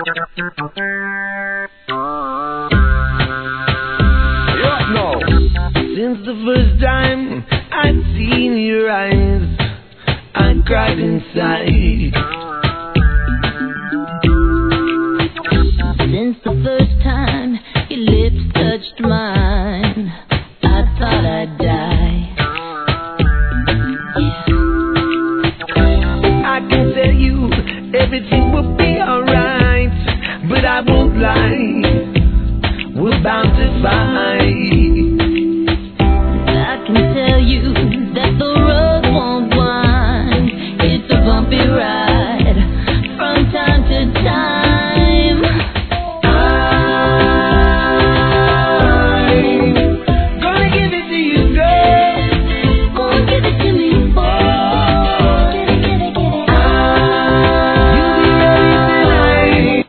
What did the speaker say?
No. Since the first time I'd seen your eyes, I cried inside. Since the first time your lips touched mine, I thought I'd die. Yeah. I can tell you everything will be alright, but I won't lie, we're bound to fight. I can tell you that the road won't wind, it's a bumpy ride from time to time.